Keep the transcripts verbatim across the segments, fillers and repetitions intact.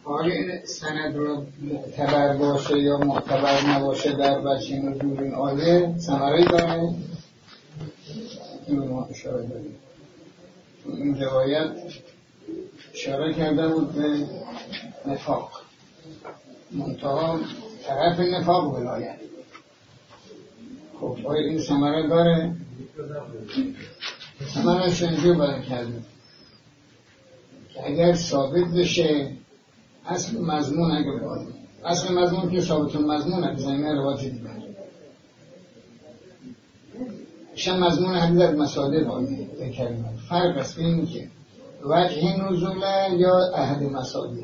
حالا این سند رو معتبر باشه یا معتبر نباشه در وجه نزول این آیه ثمره داره؟ این رو ما اشاره داریم. این روایت اشاره کرده بود به نفاق، منتها طرف نفاق ولایت. خب آیا این ثمره داره؟ ثمره شنجور بیان کرده که اگر ثابت بشه اصل مضمون اگر باید اصل مضمون که ثابت مضمون اگر زمینه روایت دیگر شن مضمون حدیث از مسائل باید بکریم. فرق است بین که وجه نزوله یا احد مسائل.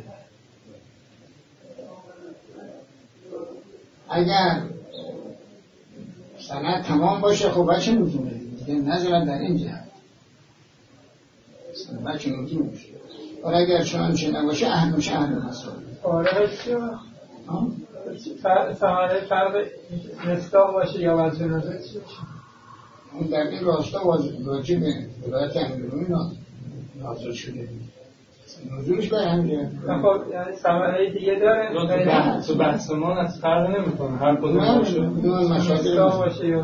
اگر سند تمام باشه خب وجه نزوله دیگه نظر در این جهت وجه نزول میشه. اور اگر چنانچه نباشه احد میشه احد مسائل. آره ثمره فرق مصداق باشه یا وجه نزول چیه؟ اون در این راستا واجب به ولایت امیرالمومنین نازل شده. نزولش برای همینه. خب یعنی ثمره دیگه داره؟ تو بحث ما از فرق نمی‌کنه هر کدوم باشه. دو مشاهده باشه یا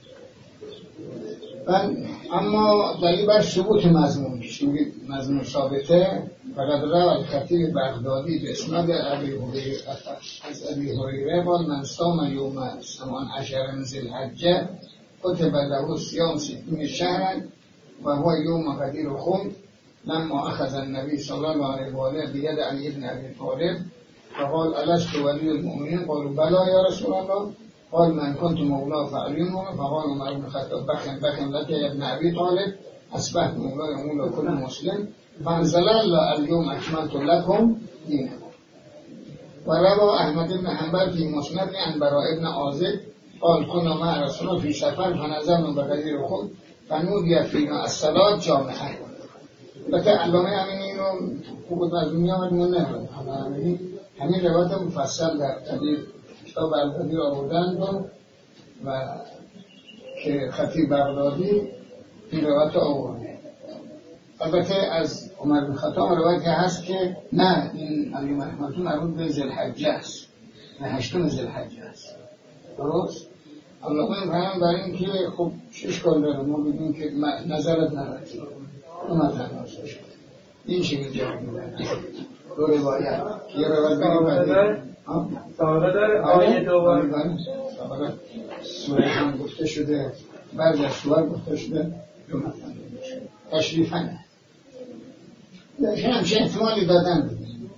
اما دلیل بر ثبوت مضمون که مضمون ثابته. فقط روى الخطیب بغدادی به اسناد ابی هریره از ابی هریره قال من صام یوم ثمان عشر من ذی الحجه كتب له صيام ستين شهرا وهو يوم غدير خم لما أخذ النبي صلى الله عليه وآله بيد علي بن أبي طالب فقال ألست ولي المؤمنين؟ قالوا بلى يا رسول الله. قال من كنت مولاه فعلي مولاه. فقال عمر بن الخطاب بخن بخن لك يا ابن أبي طالب أصبحت مولاه مولى كل مسلم فانزل الله اليوم أكملت لكم دينكم. وروى أحمد بن حنبل في مسند عن براء بن عازب قال كنا مع رسول الله في سفر فنزلنا بغدير خم فنودي فينا الصلاة جامعة. البته علامه همین اینو خوب مضمونی آمد من نرم همین همین روایت مفصل در قدیر کتاب القدیر آوردن و که خطیب بغدادی این روایت آورده. البته از عمر بن خطاب روایت هست که نه این علی مرحمتون مربوط به ذی الحجه است، نه هشتم ذی الحجه است. درست؟ علامه فهم برای این که خب شش کار داره ما بگیم که نظرت نرد اون از هم شد این چی می جواب میدن دو روایت یه روایت بگیم سابقه داره آیه دوباره سابقه سوره هم گفته شده بعضی از سوره گفته شده دو مطلب تشریفا نه لیکن همچه احتمالی دادن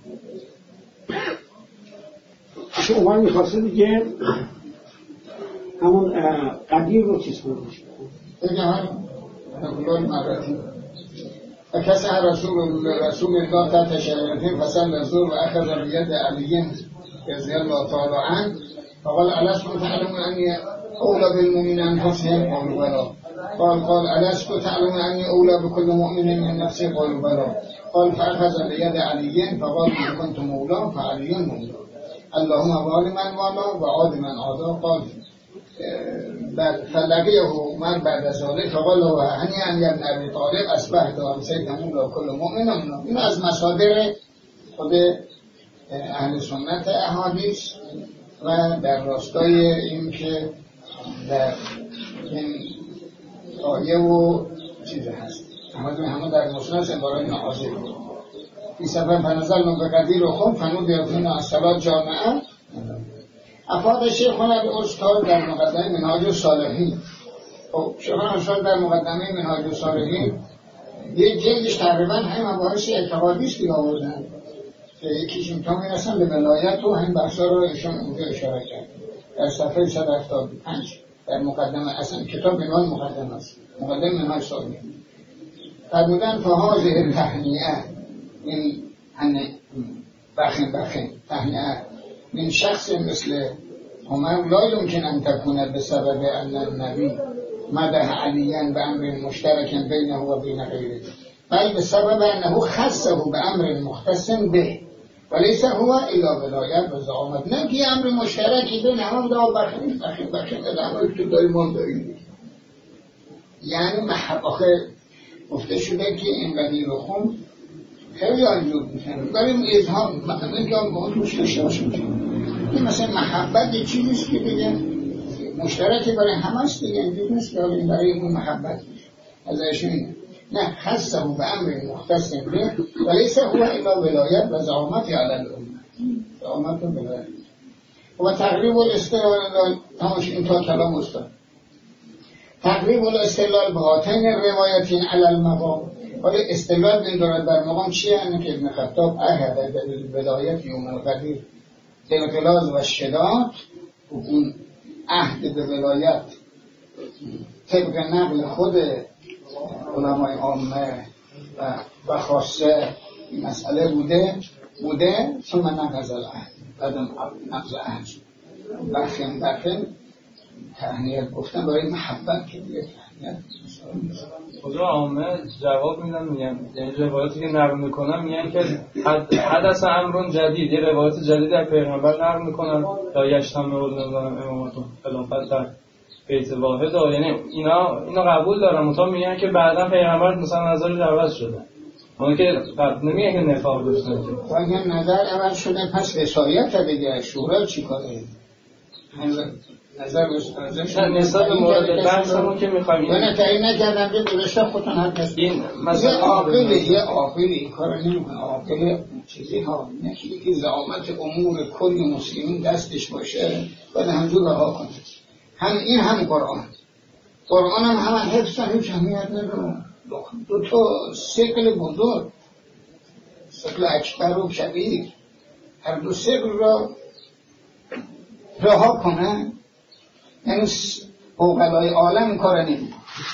شما میخواسته دیگه همون قدیر رو چیز کنید دیگه هم نقلال مراتی فكسع رسول رسول الله تحت شجرتين فصلى الظهر واخذ بيد علي رضي الله تعالى عنه فقال ألستم تعلمون أني أولى بالمؤمنين أنفسهم؟ قالوا بلى. قال قال ألستم تعلمون أني أولى بكل مؤمن من نفسه؟ قالوا بلى. قال فأخذ بيد علي فقال إن كنت مولاه فعلي مولاه اللهم والي من والاه وعاد من عاداه. قال فلقيه عمر بعد ذلك فقال له هنيئا يا ابن ابي طالب اصبحت وامسيت مولى كل مؤمن. این از مصادر خود اهل سنت احادیث و در راستای این که در این آیه و چیز هست احمد بن حنبل در مسند عبارت نازل فی سفر فنزلنا بغدیر خم فنودی فینا الصلاة جامعه. افاد شیخنا الاستاد در مقدمه منهاج الصالحین. خب شیخنا الاستاد در مقدمه منهاج الصالحین یه جلدش تقریبا همین مباحث اعتقادی است که آوردن که یکیشون تا میرسن به ولایت و همین بحثا رو ایشون اونجا اشاره کرد در صفحه صد و هفتاد و پنج در مقدمه اصلا کتاب عنوان مقدمه است مقدمه منهاج الصالحین. فرمودن فهذه التهنئه این هنه بخن بخن تهنئه من شخص مثل عمر لا يمكن أن تكون بسبب أن النبي مدح عليا بأمر مشترك بينه وبين غيره بل بسبب أنه خصه بأمر مختص به وليس هو إلا ولاية وزعامت. نه که امر مشترکی بین همه دا بخین بخین بخین ادامه تو داری من داریم یعنی محب آخه گفته شده که این غدیر خم خیلی اینجور میکنم بریم اظهار مثلا که آن با اون روش داشته باشیم این مثلا محبت یه چیزیست که دیگه مشترکی برای همه است دیگه اینجور نیست که برای اون محبت ازشون اینه نه خصه به امر مختص به ولیسه هو الا ولایت و زعامت علی الامه زعامت و ولایت و تقریب الاستدلال تماش این تا کلام استاد تقریب الاستدلال به هاتین روایتین علی المقام ولی استدلال این دارد در مقام چیه؟ اینه که ابن خطاب عهد به ولایت یوم القدیر اغلاظ و شداد و اون عهد به ولایت طبق نقل خود علمای عامه و, و خاصه این مسئله بوده بوده ثم نقض العهد بعدم نقض عهد برخیم برخیم تهنیت گفتن برای محبت که دیگه تهنیت خدا عامه جواب میدن میگن یعنی روایاتی که نقل میکنن میگن که حد حدث امر جدید یه روایت جدید در پیغمبر نقل میکنن تا یشتم رو نمیدونم امامتون خلافت در بیت واحد یعنی اینا اینا قبول دارن مطمئن میگن که بعدا پیغمبر مثلا نظرش عوض شده اون که قبل نمیگه که نفاق داشته باشه اگه نظر عوض شده پس وصایت دیگه شورا چیکاره نظر ازش نسبت به مورد بحثمون که می‌خوایم نه تعیین نکردن که درسته خودتون هر کس این مثلا عاقل یه عاقل این کارو نمی‌کنه عاقل چیزی ها نشی که زعامت امور کل مسلمین دستش باشه بعد همجور رها کنه هم این هم قرآن قرآن هم هم حفظ هم هیچ اهمیت نداره دو تا سیکل بزرگ سیکل اکبر و کبیر هر دو سیکل را رها کنه یعنی اوغلای عالم این کار نمی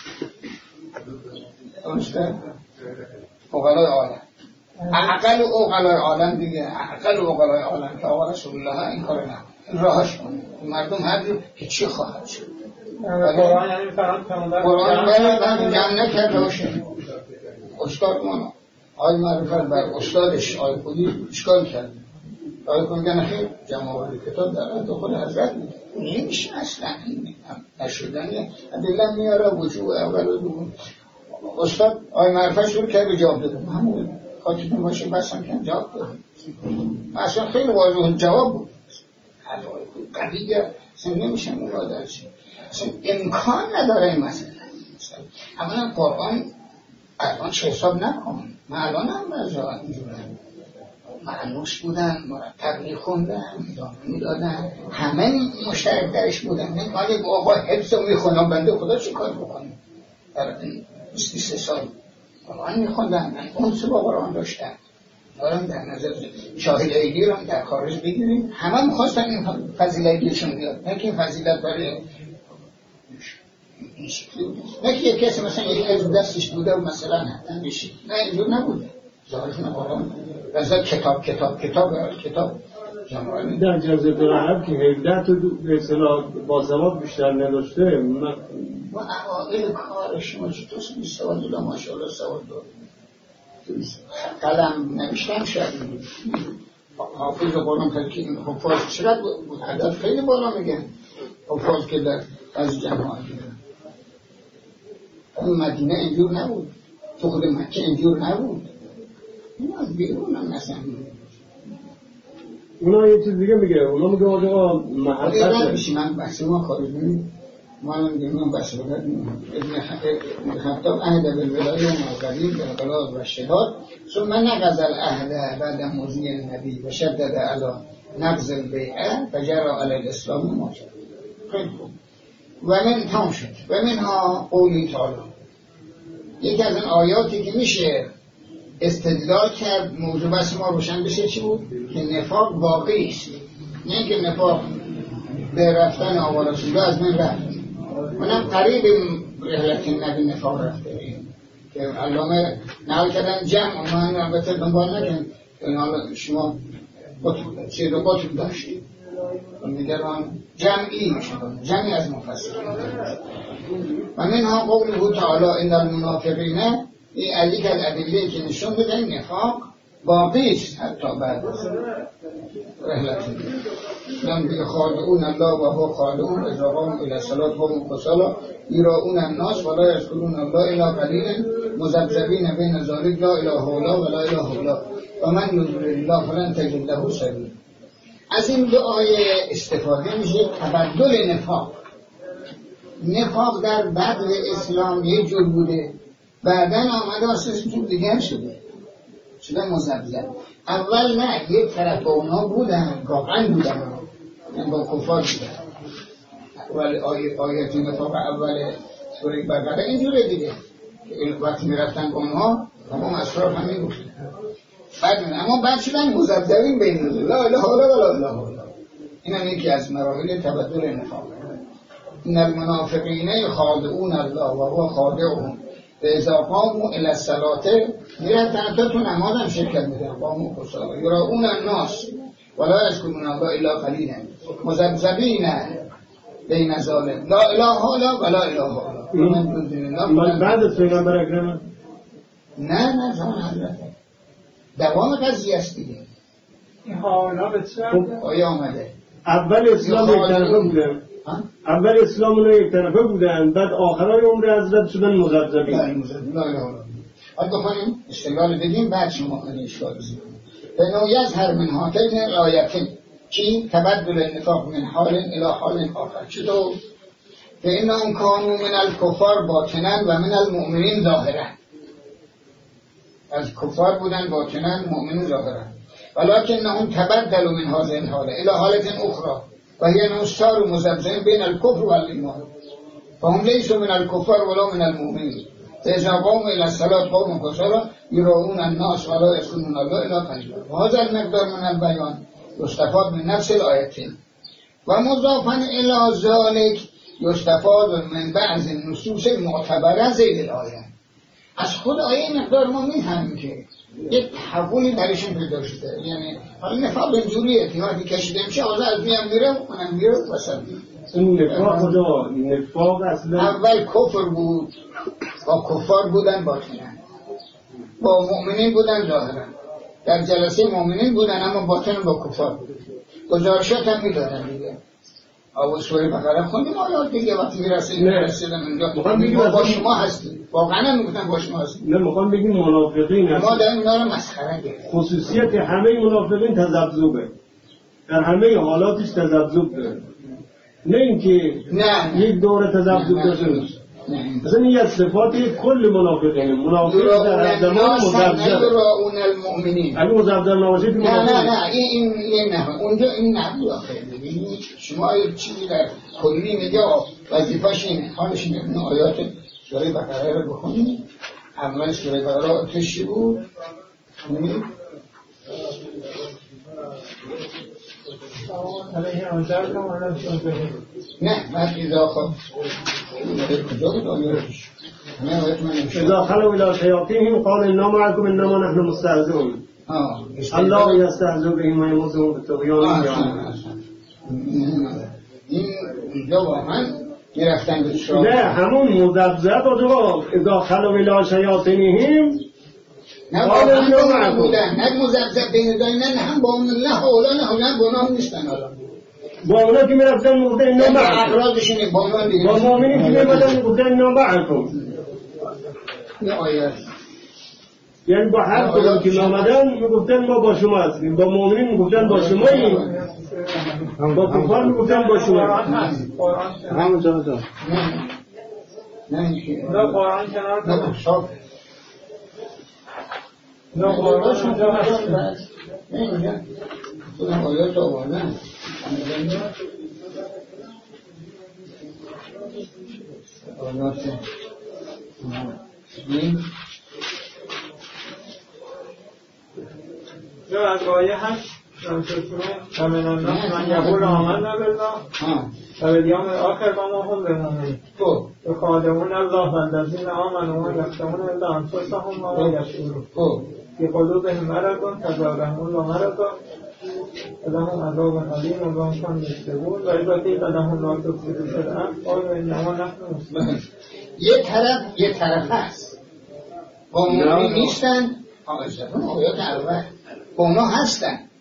درسته؟ اوغلای عالم اقل اوغلای عالم دیگه اقل اوغلای عالم که آقا رسول الله این کار نمی راهش کنه مردم هر جور که چی خواهد شد قرآن یعنی فران پیامبر قرآن باید جمع نکرده باشه استاد مانا آی معرفت بر استادش آی خودی اشکال کرده آی خودی که نخیر جمع آوری کتاب در تو خود حضرت میده نمیشه اصلا نشدنه ادله میاره وجوه اول و دوم استاد آی معرفت شروع کرده جواب داده همون خاطرتون باشه بس هم کن جواب داده اصلا خیلی واضح جواب بود قویه اصلا نمیشه مقادر شد اصلا امکان نداره این مسئله اولا قرآن الان چه حساب نکن من الان هم بزا اینجورم معنوش بودن مرتب میخوندن ادامه میدادن همه مشترک درش بودن نه آقای آقا حفظ رو میخوندن بنده خدا چه کار بکنم در این بیست و سه سال قرآن میخوندن من اون سه با قرآن داشتن دارم در نظر شاهد ایدی رو در خارج بگیریم همه میخواستن این فضیلت ایدیشون بیاد نه که فضیلت برای نه که یک کسی مثلا یک از دستش بوده و مثلا حتی میشید نه اینجور نبوده ظاهرشون قرآن رضا کتاب کتاب کتاب کتاب در جزیره العرب که هجده تا به اصطلاح بازدهاب بیشتر نداشته و اوائل کار شما چطور سوال دادم ماشاءالله سوال داد قلم نوشتن شاید حافظ قرآن ترکیب حفاظ چقدر بود عدد خیلی بالا میگن حفاظ که در از جماعت اون مدینه اینجور نبود تو خود مکه اینجور نبود این از بیرون هم مثلا اونا یه چیز دیگه میگه اونا میگه آقا محبت نمیشی من بحث ما خارج نمید ما هم دیگه بحث رو ابن خطاب عهد بالولای و مقدیم بالقلال و شهاد ثم نقض العهد بعد موضوع النبی و شدد علی نقض البیعه و جرى علی الاسلام ماجرا خیلی خوب و من تمام شد و منها قولی تعالی یکی از این آیاتی که میشه استدلال کرد موضوع بس ما روشن بشه چی بود؟ که نفاق واقعی است نه اینکه نفاق به رفتن آقا رسول الله از من رفت منم قریب رحلت نبی نفاق رفته که علامه نقل کردن جمع من البته دنبال نکن حالا شما چه رو باطل داشتید میگران جمعی میشه جمعی از مفسرین و منها قوله تعالی ان المنافقین این علی که الادله که نشون بده نفاق باقی است حتی بعد از رحلت من خادعون الله و هو خادعون اذا قاموا الی الصلاة وهم کسالى یراؤون الناس ولا یذکرون الله الا قلیلا مذبذبین بین ذلک لا اله الا ولا اله الا و من یضلل الله فلن تجد له سبیلا. از این دو آیه استفاده میشه تبدل نفاق. نفاق در بدو اسلام یک جور بوده، بعدا آمده واسه جور دیگر شده شده مذبذب. اول نه، یک طرف با اونا بودن، واقعا بودن، من با کفار بودن. اول آیه آیت نفاق اول سوره بقره اینجوره دیگه، وقتی میرفتن با اونها همون اسرار همین گفتن. بعد اما بعد شدن مذبذبین بین لا اله الا ولا اله الا. این هم یکی از مراحل تبدل نفاق. ان المنافقین خادعون الله و هو خادعهم اذا قاموا الی الصلاة میرفتن تا تو نماز هم شرکت میکنن، قاموا کسالى یراؤون الناس ولا یذکرون الله الا قلیلا مذبذبین بین ذلک لا اله الا ولا اله الا. من بعد از پیغمبر اکرم نه نه زمان حضرت دوام قضیه است دیگه. این حالا به چه آیا آمده اول اسلام یک طرفه بودن، اول اسلام اونو یک طرفه بودن، بعد آخرای عمر حضرت شدن مذبذبین. بله مذبذبین لا اله الا. بعد بخونیم استقلال بدیم بعد شما کنید اشکال بزنید. به نوعی از هر من هاتین الآیتین کی تبدل نفاق من حال الی حال آخر. چطور؟ فإنهم كانوا من الكفار باطنا و من المؤمنین ظاهرا. از کفار بودن باطنا، مؤمنین ظاهرا. ولكنهم تبدلوا من هذه الحاله الى حاله اخرى و هي انهم صاروا مذبذبين بين الكفر والإيمان فهم ليسوا من الكفار ولا من المؤمنين فإذا قاموا الى الصلاة قاموا كسالى يراؤون الناس ولا يذكرون الله الا قليلا. وهذا المقدار من البيان يستفاد من نفس الآيتين ومضافا الى ذلك يستفاد من بعض النصوص المعتبره زیر الآیه. از خود آیه مقدار ما می‌فهمیم که یک تحولی درشون پیدا شده. یعنی حالا نفاق اینجوریه که وقتی کشیده میشه آزا از میام میره منم میره وسط این نفاق کجا؟ نفاق اصلا اول کفر بود، با کفار بودن باطنن، با مؤمنین بودن ظاهرا. در جلسه مؤمنین بودن اما باطن با کفار بودن. گزارشات هم میدادن دیگه. آو سوره بقره خوندیم آیات دیگه وقتی میرسید میرسیدم اینجا میگم با شما هستیم، واقعا میگفتن با شما هستیم. نه میخوام بگیم منافقین هستیم. ما در اینا رو مسخره گرفتیم. خصوصیت همه منافقین تذبذبه، در همه حالاتش تذبذب داره، نه اینکه نه یک دوره تذبذب داشته باشه. مثلا این از صفات کل منافقین. منافق در زمان مذبذب یراؤون المؤمنین. اگه مذبذب نباشه که نه نه نه این این نه اونجا این نبود آخه. شما یه چیزی در کلی میگه وظیفه‌ش اینه، حالش اینه. این آیات سوره بقره رو بخونید. اول سوره بقره آتشی بود. نه بعد اذا خب کجا بود آیاتش؟ اذا خلوا الى شیاطینهم قالوا انا معكم انما نحن مستهزئون الله یستهزئ بهم و یمدهم فی طغیانهم یعمهون. این اینجا واقعا میرفتن به شاه. نه همون مذبذب آقا اذا خلوا الی شیاطینهم نه واقعا بودن، نه مذبذب بین داینن هم با اون الله اولا نه اولا گناه نیستن. حالا با اونا که میرفتن میگفتن اینا معکم، اعراضش اینه با اونا دیگه، با مؤمنین که میمدن میگفتن اینا معکم. این آیه یعنی با هر کدوم که میامدن میگفتن ما با شما هستیم، با مؤمنین میگفتن با شماییم، با کفار میگفتن با شما. همون جا جا نه اینکه نه قرآن کنار نه صاف نه قرآن اونجا هست. نه اینجا خودم آیات آوردن آیات این جو از آیه هست و من الناس من یقول آمنا بالله و بالیوم الآخر و ما هم بمؤمنون یخادعون الله والذین آمنوا و یخشون الا انفسهم و لا یشعرون فی قلوبهم مرض فزادهم الله مرضا ولهم عذاب علیم و ما كانوا یکذبون و اذا قیل لهم لا تفسدوا فی الارض قالوا انما نحن مصلحون. یه طرف یه طرف هست با مؤمنین نیستن. آیات اول با اونا هستن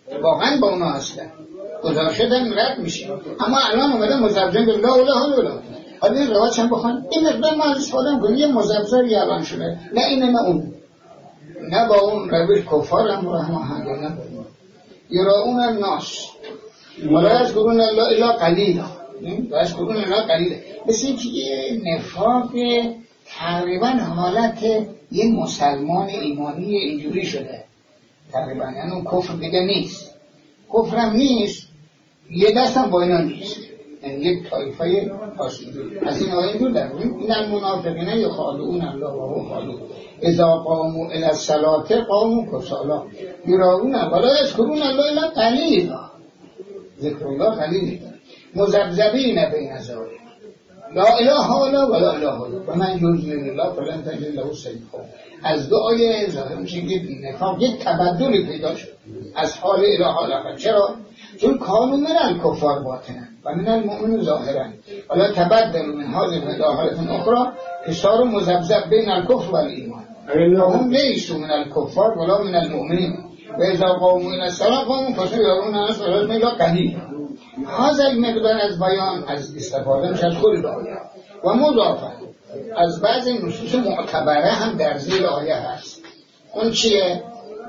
واقعا با اونا هستن، گزارشات هم رد میشه. اما الان اومده مزبزب به لا اله الا الله. حالا این روایت هم بخوان این مقدار ما ازش خودم کنیم، یه مزبزبی الان شده، نه اینه نه اون، نه با اون روش کفار هم رحمه هنگه، نه یراؤون الناس ولا یذکرون الله الا قلیلا، و یذکرون الله قلیلا. مثل اینکه یه نفاق تقریبا حالت یه مسلمان ایمانی اینجوری شده تقریبا، یعنی اون کفر دیگه نیست، کفرم نیست، یه دستم با اینا نیست، یعنی یک طایفه آسیدی از این آیه دو در این المنافقین یخادعون الله و هو خادعهم اذا قاموا الی الصلاة قاموا کسالی یراؤون ولا یذکرون الله الا قلیلا، ذکر الله قلیل، مذبذبین بین ذلک لا اله الا ولا اله الا و من یضلل الله فلن تجد له سبیلا. از دعای ظاهر میشه که نفاق یک تبدلی پیدا شد از حال اله حال آخر. چرا؟ چون کانوا من الکفار باطنا و من المؤمنین ظاهرا ولا تبدل من هذه الى حالت اخرى که صاروا مذبذب بین الکفر و الایمان هم لیسوا من الکفار ولا من المؤمنین و اذا قاموا الى الصلاة قاموا کسالی یراؤون الناس ولا یذکرون الله قلیلا. هذا المقدار از بیان از استفاده میشه از خود آیه و مضافه از بعض نصوص معتبره هم در زیر آیه هست. اون چیه؟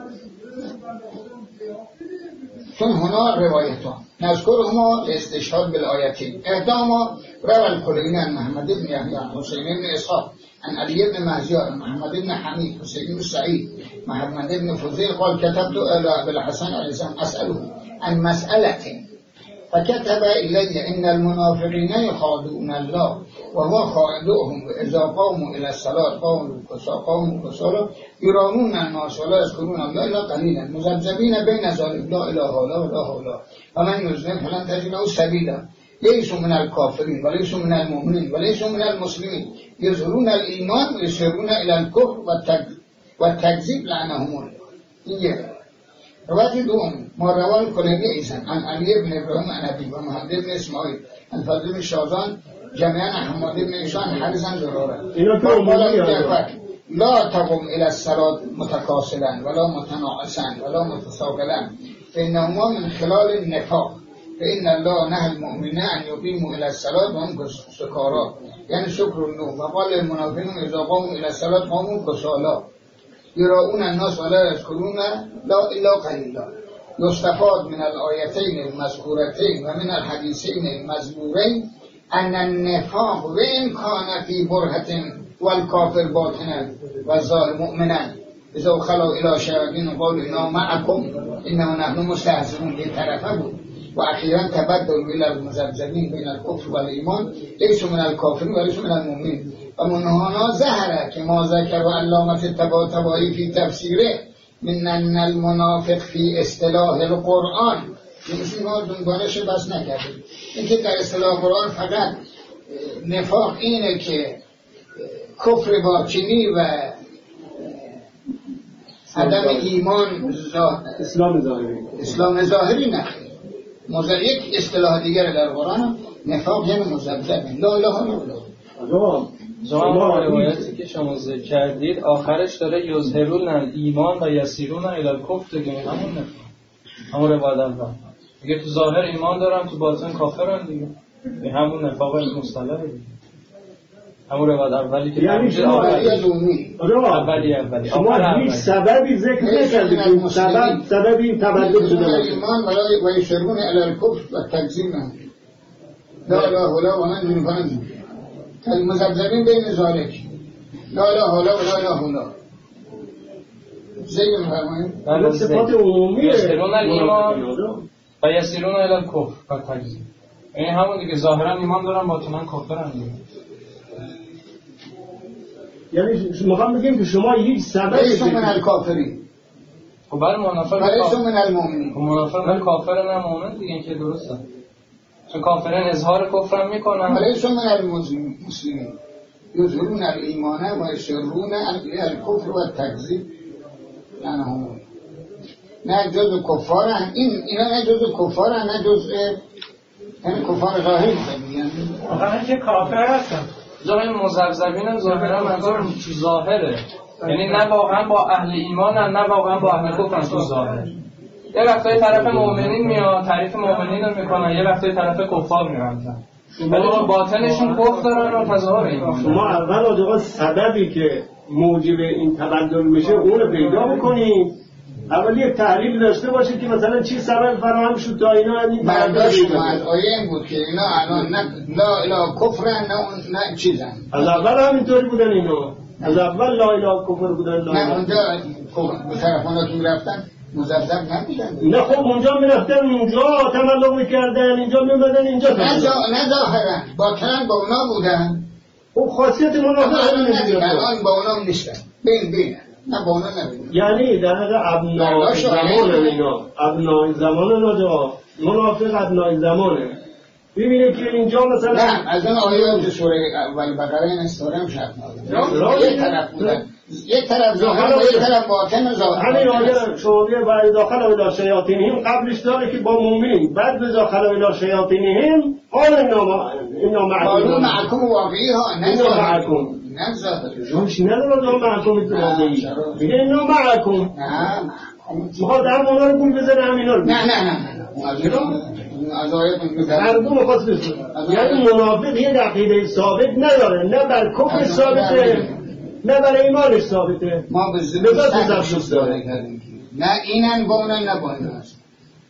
چون هنا روایتان نذکرهما لاستشهاد بالآیتین احداهما روى الكلینی عن محمد بن یحیی عن حسین بن اسحاق عن علی بن مهدیار عن محمد بن حمید حسین بن سعید محمد بن فضیل قال كتبت الى ابي الحسن علیه السلام اساله عن مسألة فكتب إلي إن المنافقين يخادعون الله وهو خادعهم وإذا قاموا إلى الصلاة قاموا قاموا كسالى يراؤون الناس ولا يذكرون الله إلا قليلا مذبذبين بين ذلك لا إله إلا ولا إله ومن يذنب فلن تجد له سبيلا. ليسوا من الكافرين وليسوا من المؤمنين وليسوا من المسلمين يظهرون الإيمان ويسيرون إلى الكفر والتكذيب لعنهم الله. روایت دوم ما روال کلیدی ایسان عن علی بن ابراهیم عن ابی و محمد بن اسماعیل عن فضل بن شازان جميعا احمد بن ایشان حرزا ضراره لا تقم الى الصلاة متکاسلا ولا متناعسا ولا متساقلا فانهما من خلال النفاق فان الله نهى المؤمنين ان يقيموا الى الصلاة وهم سكارى یعنی شکر النوم. وقال المنافقون اذا قاموا الى الصلاة قاموا كسالى یراؤون الناس ولا یذکرون لا الا قلیلا. یستفاد من الآیتین المذکورتین و من الحدیثین المذکورین ان النفاق و ان کان فی برهة والکافر باطنا و ظاهر مؤمنا اذا خلوا الی شیاطین قالوا انا معکم انما نحن مستهزئون. یه طرفه بود. و اخیرا تبدل الی المذبذبین بین الکفر و الایمان لیسوا من الکافرین و لیسوا من المؤمنین و من هنا ظهر که ما ذکر و علامت طباطبایی فی تفسیره من ان المنافق فی اصطلاح القرآن. این ما دنبالش بس نکردیم. اینکه در اصطلاح قرآن فقط نفاق اینه که کفر باطنی و عدم ایمان اسلام ظاهری اسلام ظاهری نخیر. موضوع یک اصطلاح دیگر در قرآن نفاق یعنی مذبذب لا اله الا الله. شما روایتی که شما ذکر کردید آخرش داره یظهرون ایمان و یسیرون الی الکفر دیگه، همون نفاق، همون روایت اول دیگه. تو ظاهر ایمان دارن تو باطن کافرن دیگه، به همون نفاق مصطلح دیگه، همون روایت اولی که یعنی شما اولی اولی شما هیچ سببی ذکر نکردید. سبب سبب این تبدل شده ایمان و یشرون الی الکفر و تکذیب لا اله الا و من نمی‌فهمم المذبذبین بین ذالک لا اله الا و لا اله الا زیر می‌فرمایید بله صفات عمومی یسیرون ایمان و یسیرون الی الکفر و تکذیب. این همون دیگه ظاهرا ایمان دارن باطنا کافرن دیگه. یعنی میخوام بگیم که شما هیچ سببی لیسوا من الکافرین خب برای منافق لیسوا من المؤمنین. خب منافق نه کافر نه مؤمن دیگه، این که درسته. چون کافرین اظهار کفر هم میکنن. لیسوا من المسلمین یظهرون الایمان و یسرون الی الکفر و تکذیب لعنهم الله. نه جزء کفارن این اینا، نه جزء کفارن نه جزء یعنی کفار ظاهری میگن. آخه که کافر هستن ظاهر مذبذبین هم ظاهرا منظور تو ظاهره، یعنی نه واقعا با اهل ایمان هم نه واقعا با اهل کفر تو ظاهر. یه وقتای طرف مؤمنین میاد تعریف مؤمنین رو میکنن، یه وقتای طرف کفار میرن ولی باطنشون کفر دارن و تظاهر ایمان. شما اول آقا سببی که موجب این تبدل میشه اون رو پیدا بکنید، اول یک تحلیل داشته باشید که مثلا چی سبب فراهم شد تا اینا این برداشت ما از آیه این بود که اینا الان نه لا اله کفرن نه نه چیزن. از اول همینطوری بودن اینا، از اول لا اله کفر بودن. نه اونجا به طرفاناتون رفتن مزبزب نمیدن. نه خب اونجا میرفتن اونجا تملق میکردن، اینجا میمدن اینجا نه ظاهرا باطن با اونا بودن. خب خاصیت منافق همین الان با اونا نیستن، بین بین نه با اونا نبودن. یعنی در حقیقت ابناء زمان اینا، ابناء زمان اینا منافق ابناء زمانه. ببینید که اینجا مثلا نه از اون آیه که سوره اول بقره این سوره هم شرط نداره. یک طرف بودن، یک طرف ظاهر و یک طرف باطن ظاهر. همین آیه شوریه و داخل الی شیاطینهم قبلش داره که با مؤمنین، بعد به داخل الی شیاطینهم قال اینا معکم معکم واقعی ها نه معکم نه ظاهر. جونش نداره دو معکم واقعی. میگه اینا معکم. نه میخواد هم اونا رو گول بزنه همینا رو. نه نه نه از آیه مردم میخواد بزنه. یعنی منافق یه عقیده ثابت نداره، نه بر کفر ثابته نه برای ایمانش ثابته. ما به زبط داره کردیم نه اینن با اونن نه با اینن هست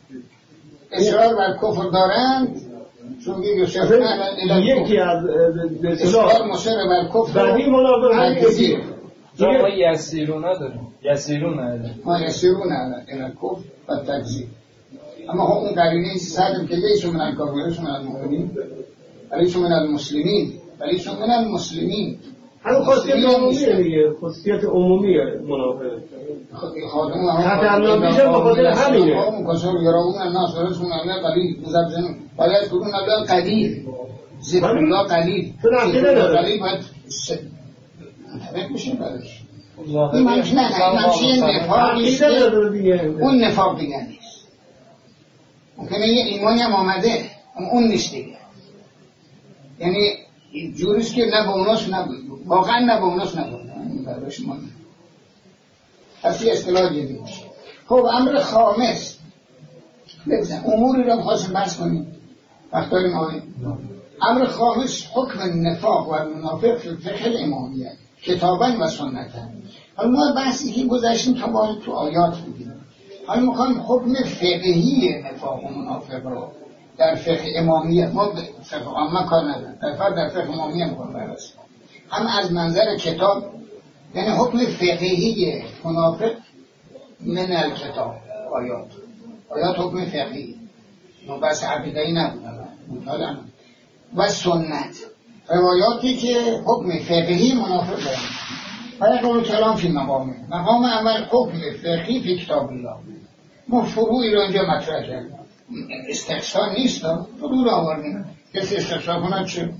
اصرار بر کفر دارند چون یکی از اصرار مصر بر کفر بعدی منافق همین ما یسیرون نداریم یسیرون نداریم ما یسیرون نداریم این کفر و تکذیب. اما هم اون قرینه ایسی سردم که لیسو من الکافرین من المؤمنین ولیسو من المسلمین ولیسو من المسلمین. همون خاصیت عمومیه دیگه، خاصیت عمومیه منافق. خطرناک میشه بخاطر همینه. همون کسر یراون الناس ورسون الله قلیل مزبزنون باید کنون الله قلیل ذکر الله قلیل قلیل باید منطبق میشه برش. این منش نه نه منشه نفاق نیست، اون نفاق دیگه نیست. ممکنه یه ایمانی هم آمده اما اون نیست دیگه. یعنی جوریست که نه با اوناست نه واقعا نه با اوناست نه با اوناست. پس یه اصطلاح جدید میشه. خب امر خامس بگذارم اموری رو خواستم بحث کنیم وقت داریم آنیم. امر خامس حکم نفاق و منافق فی فقه امامیه کتابا و سنتا. حالا ما بحثی که گذاشتیم تا باید تو آیات بودیم، حالا میخوایم حکم فقهی نفاق و منافق رو در فقه امامیه، ما فقه عامه کار نداریم، در فرق در فقه امامیه میکنم بررسی هم از منظر کتاب، یعنی حکم فقهی منافق من الکتاب آیات آیات حکم فقهی ما بس عقیده‌ای نبودن و سنت روایاتی که حکم فقهی منافق دارن. باید قول کلام فی مقامه مقام اول حکم فقهی فی کتاب الله. ما فروعی رو اینجا مطرح کردیم، استقصا نیست، فرو رو آوردیم. کسی استقصا کنند چه؟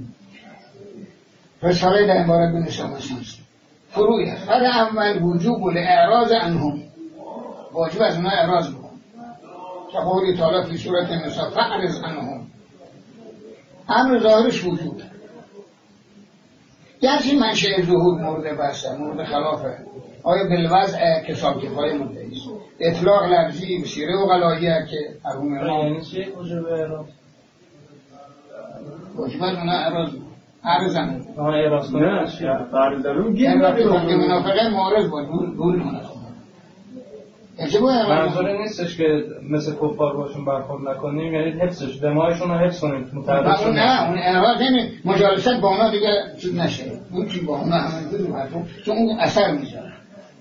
رساله در عبارت بنشان مسانست فروعی هست. هر اول وجوب الاعراض عنهم، واجب از اونها اعراض بکن که قولی تعالی فی صورت النساء فاعرض عنهم. امر ظاهرش وجود گرچه منشأ ظهور مورد بحثه، مورد خلافه. آیا بالوضع کساب کفایه مدعیست، اطلاق لفظی بسیره و غلایه که ارهوم امام یعنی چی وجوب اعراض؟ واجب از اونها اعراض عرضن آها اعراض کنه بردارون گیر نکنه منافقه معرض بود دور کنه. منظور نیستش که مثل کفار باشون برخورد نکنیم، یعنی حفظش دماغشون رو حفظ کنیم متعرض کنیم. نه اون اعراض یعنی مجالست با اونا دیگه چیز نشه، اون که با اونا همه دور برخورد چون اون اثر میذاره.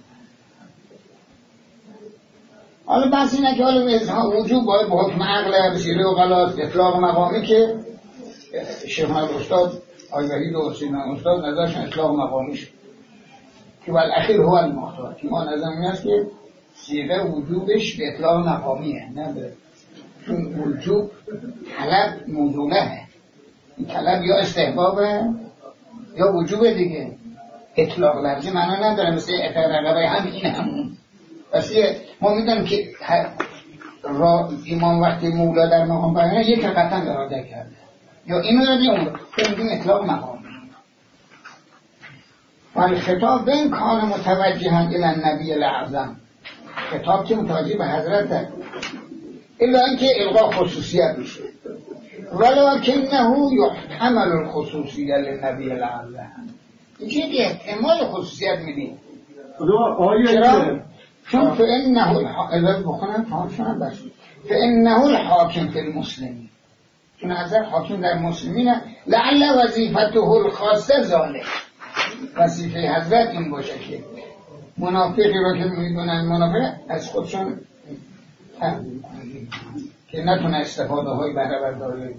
حالا بحث اینه که حالا وجوب باید با حکم عقل بسیره و غلط اطلاق مقامی که شیخ محمد استاد آیوهی و سینا استاد نظرشن اطلاق مقامی شد که بالاخیر هو المختار که ما نظر این است که صیغه وجوبش به اطلاق مقامیه، نه به چون وجوب طلب موضوعه، این طلب یا استحبابه یا وجوبه دیگه. اطلاق لفظی معنا نداره مثل اطلاق هم این همون. پس ما میدونم که را امام وقتی مولا در مقام بیانه یک قطعا اراده کرده یا اینو یا اون رو میگیم اطلاق مقامی. والخطاب بین کان متوجها الی النبی الاعظم خطاب که متوجه به حضرت الا اینکه الغا خصوصیت میشه ولکنه یحتمل الخصوصیه للنبی الاعلی این چه که احتمال خصوصیت میدیم چرا؟ چون فإنه الحاکم بخونم فهمشونم بس فإنه الحاکم فی المسلمین چون حضرت حاکم در مسلمین لعل وظیفته الخاصه ذالک وظیفه حضرت این باشه که منافقی را که میدونن منافق از خودشون که نتونه استفاده های بهره برداری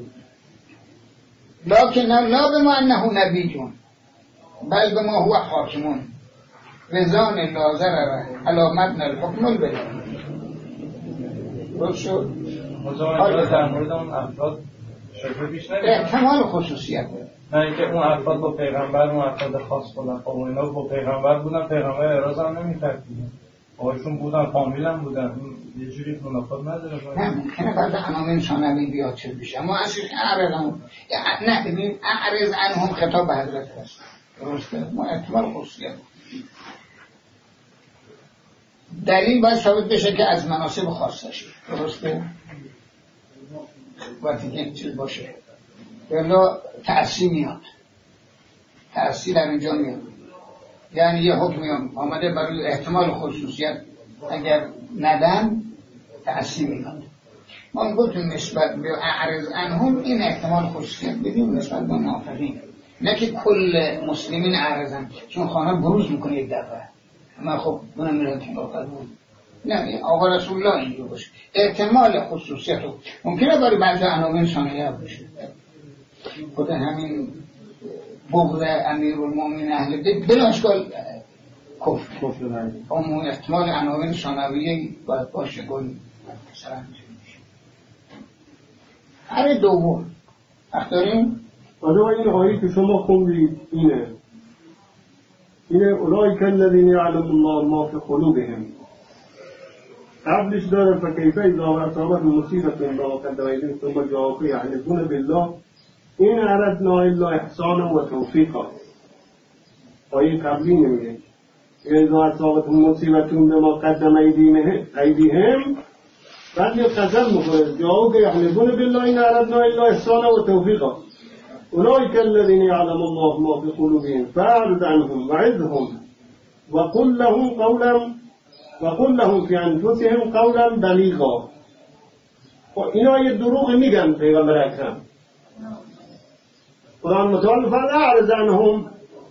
لکن لا بما انه نبیون بل بما هو حاکمون رضان لازر علی مبنی الحکم البلاغی روز شد مزاحمت در مورد اون افراد شکل بیش نمیده احتمال خصوصیت نه اینکه اون افراد با پیغمبر اون افراد خاص بودن خب اینا با پیغمبر بودن پیغمبر اعراض هم نمی‌کرد آقایشون بودن فامیل هم بودن یه جوری منافات نداره نه ممکنه بعد عناوین ثانوی بیاد چه بشه اما اصلا اعرض نه ببین اعرض عنهم خطاب به حضرت هست درسته ما احتمال خصوصیت دلیل باید ثابت بشه که از مناسب خاصش درسته وقتی که چیز باشه یا تأثیر میاد تأثیر در اینجا میاد یعنی یه حکمی آمده برای احتمال خصوصیت اگر ندن تأثیر میاد ما گفتیم نسبت به اعرض عنهم این احتمال خصوصیت بدیم نسبت به منافقین نه که کل مسلمین اعرضن چون خانه بروز میکنه یک دفعه من خب اونم میرم که باقر بود نه آقا رسول الله اینجا باشه احتمال خصوصیت رو ممکنه برای بعضی عناوین ثانویه باشه خود همین بغض امیرالمومنین اهل بیت بلا اشکال کفر اما احتمال عناوین ثانویه باید باشه گل مثلا هر دوم اختاریم آدم این آیه که شما خوندید اینه اینه اولئک الذین یعلم الله ما فی قلوبهم قبلش داره فکیف اذا اصابت مصیبت بما قدمت ایدیهم ثم جاءوک یحلفون بالله این اردنا الا احسانا و توفیقا آیه قبلی نمیگه اذا اصابت مصیبت بما قدمت ایدیهم بعد یه قسم میکنه جاءوک یحلفون بالله این اردنا الا احسانا و توفیقا اولئک الذین یعلم الله ما فی قلوبهم فاعرض عنهم وعظهم وقل لهم قولا وقل لهم فی انفسهم قولا بلیغا اینا یه دروغ میگن پیغمبر اکرم قرآن متعال فاعرض عنهم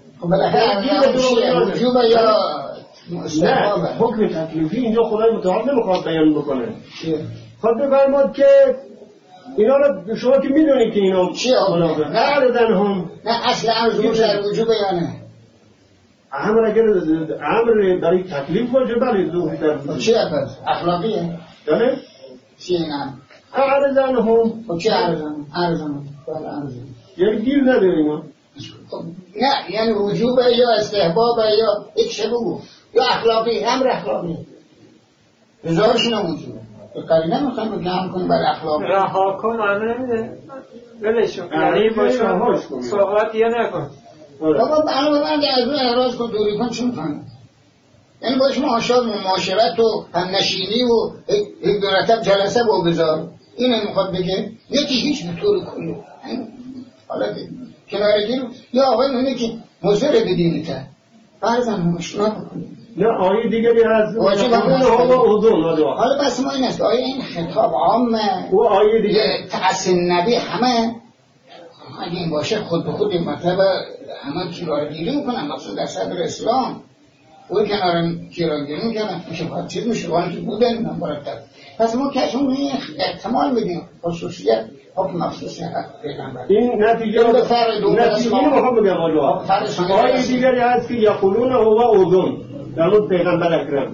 وجوب یا نه حکم تکلیفی اینجا خدای متعال نمیخواد بیان بکنه خود بفرماد که اینا رو شما که میدونید که اینا چیه منافق فاعرض عنهم نه اصل امر وجوب یا نه امر اگر امر برای تکلیف باشه بله ظهور در چیه پس اخلاقیه بله چیه این امر فاعرض عنهم خب چیه عرض عنهم عرض عنهم یعنی گیر نداره اینا نه یعنی وجوبه یا استحبابه یا یک چه بگو یا اخلاقی امر اخلاقی هزارشون هم وجوبه قرینه میخوایم رو جمع کنیم بر اخلاقی رها کن معنی نمیده ولشون یعنی باشون صحبت یه نکن بابا علاوه بر از اون اعراض کن دوری کن چی میکنیم یعنی باش معاشرت و معاشرت و همنشینی و یک دورتب جلسه با بذار اینه میخواد بگه یکی هیچ به طور کلو حالا کنارگیر یا آقای مونه که مزر به دینیته فرزن مشنا بکنیم نه آیه دیگری هست واجب همون هوا اذن حالا بس ما این است آیه این خطاب عامه و آیه دیگه تأثیر نبی همه اگه این باشه خود به خود مطلب همه کیراگیری میکنن مقصود در صدر اسلام او کنار کیراگیری میکنن میشه باید چیز میشه وانی که بوده اینا مرتب پس ما کشون احتمال میدیم خصوصیت حکم مخصوصی پیغمبر این نتیجه به فرق دوم نتیجه رو میخوام بگم آجا آیه دیگری هست که یقولون هو اذن در مورد پیغمبر اکرم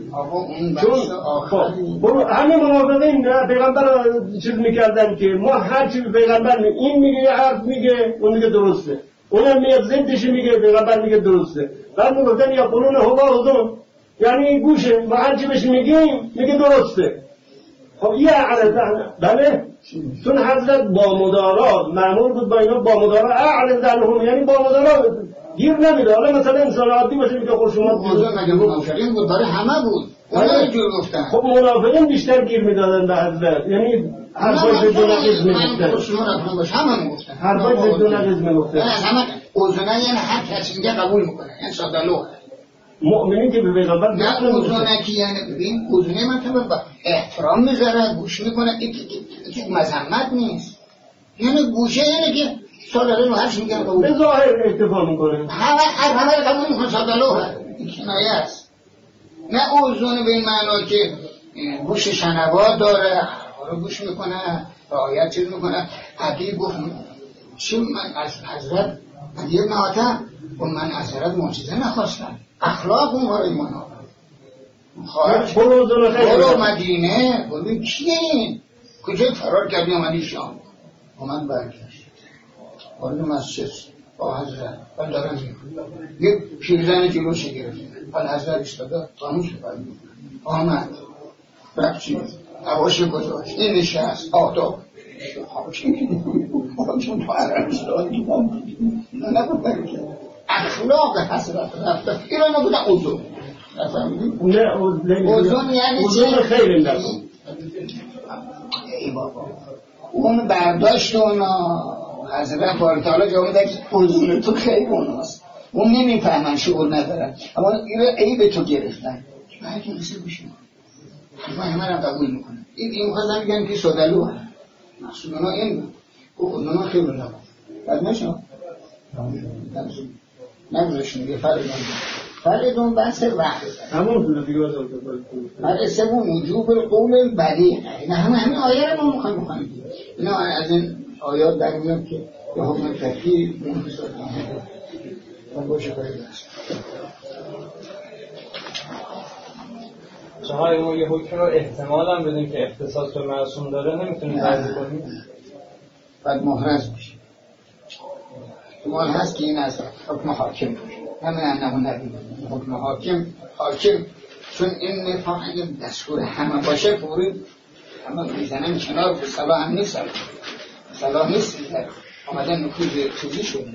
چون همه منافقین پیغمبر چیز میکردن که ما هر چی پیغمبر میگه این میگه یه حرف میگه اون میگه درسته اونم میاد زندش میگه پیغمبر میگه درسته بعد میگفتن یقولون هو اذن یعنی گوشه ما هر چی بهش میگیم میگه درسته خب یه عرض بله چون حضرت با مدارات معمول بود با اینا با مدارات اعرض عنهم یعنی با مدارات گیر نمیده. حالا مثلا انسان عادی باشه میگه خود شما موضوع مگه منافقین بود؟ برای همه بود. اونا اینجور گفتن. خب منافقین بیشتر گیر میدادن به حضرت، یعنی حرفای ضد نقیض میگفتن. من شما رفتم باش همه میگفتن. حرفای ضد نقیض میگفتن. همه اوزونه یعنی هر کسی میگه قبول میکنه. یعنی سادالو. مؤمنین که به پیغمبر نه اوزونه کی یعنی ببین اوزونه من که با احترام میذاره، گوش میکنه، این مذمت نیست. یعنی گوشه یعنی که سادالو هرچی میگن قبول. به ظاهر اکتفا میکنه. همه همه قبول میکنه سادالو. این کنایه است. نه اوزونه به این معنی که گوش شنوا داره، رو گوش میکنه، رعایت چیز میکنه. حقیق گفت چون من از حضرت علی بن عطا و من از حضرت معجزه نخواستم، اخلاق اون برای ایمان آورد. خارج برو مدینه، برو کیه این؟ کجا فرار کردی آمدی شام؟ آمد برگشت وارد مسجد با حضرت و دارم میکنم یه پیرزن جلوش گرفته ولی حضرت ایستاده خاموش بکنم آمد رفت چیز عواش گذاشت این نشست آداب چون تو عربستان اخلاق حضرت رفته ایران نبودن اوزون نه اوزون یعنی اوزون خیلی نکن ای بابا اون برداشت اون حضرت بارتعالی جامده که اوزون تو خیلی اوناست اون نمیفهمن شعور ندارن اما ای به تو گرفتن باید که مثل بشیم ما همه را قبول میکنن این خواستم میگن که سودلو هم مقصود اونا این بود اونا خیلی نبود بعد نشون نگذاشون یه فرد فرد بحث وقت همون دیگه فرد سوم وجوب قول بدیع نه همه همه آیه رو ما میخوایم بخونیم اینا از این آیات در میاد که به حکم فقهی منفصل من باشه کاری دست چهای ما یه حکم رو احتمال هم بدیم که اختصاص به معصوم داره نمیتونیم بازی کنیم باید محرز بشه احتمال هست که این از حکم حاکم باشه همین انه نبید حکم حاکم حاکم چون این نفاق اگه دستور همه باشه فوری همه میزنن کنار به صلاح هم نیست صلاح نیست آمدن نکوز توزی شده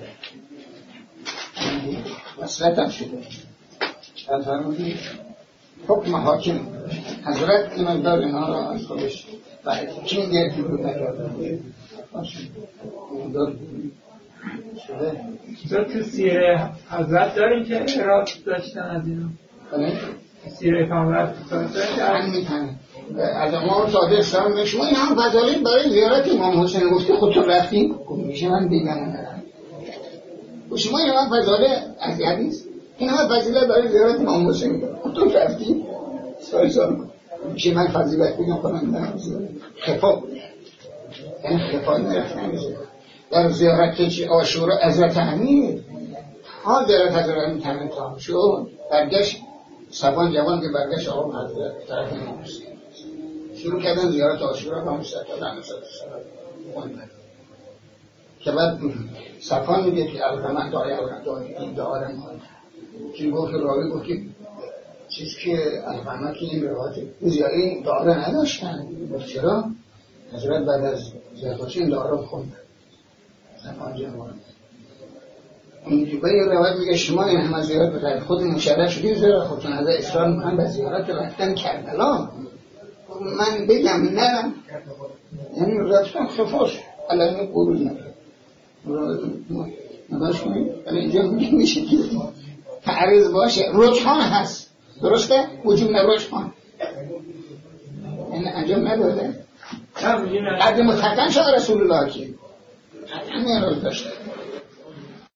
وصلت هم شده از فرمودی حکم حاکم حضرت این مقدار اینها را از خودش باید چین گرفتی بود نکرده مقدار شده تو تو سیره حضرت داریم که اراد داشتن از اینو بله؟ سیره کامرت من میتنه از ما ساده اسلام شما این هم فضالی برای زیارت امام حسین گفته خودتون رفتیم میشه من بگم ندارم شما این هم فضالی از حدیث این همه فضیلت برای زیارت امام حسین خودتون رفتیم سال سال میشه من فضیلت بگم کنم در خفا بود یعنی خفا نرفتن در زیارت چی آشورا حضرت امیر ها زیارت حضرت امیر تمام تمام شد برگشت سبان جوان که برگشت آقا حضرت طرف امام حسین شروع کردن زیارت آشورا با مستقل خوندن که بعد صفان میگه که القمه دعای این دعا را ماند که گفت راوی گفت که چیز که القمه که این روایت زیاره این دعا را نداشتن چرا؟ حضرت بعد از زیارت این دعا را خوندن صفان جوان اونجا به یه روایت میگه شما این همه زیارت بکنید خود مشرف شدید زیارت خودتون از اصرار میکنم به زیارت رفتن کربلا من بگم نرم یعنی رفتن خفاش الان قبول نکنم نداشت کنیم ولی اینجا میشه که تعریض باشه رجحان هست درسته؟ وجود نرجحان یعنی انجام نداده قدر متقن شد رسول الله که قطعا نیاز داشته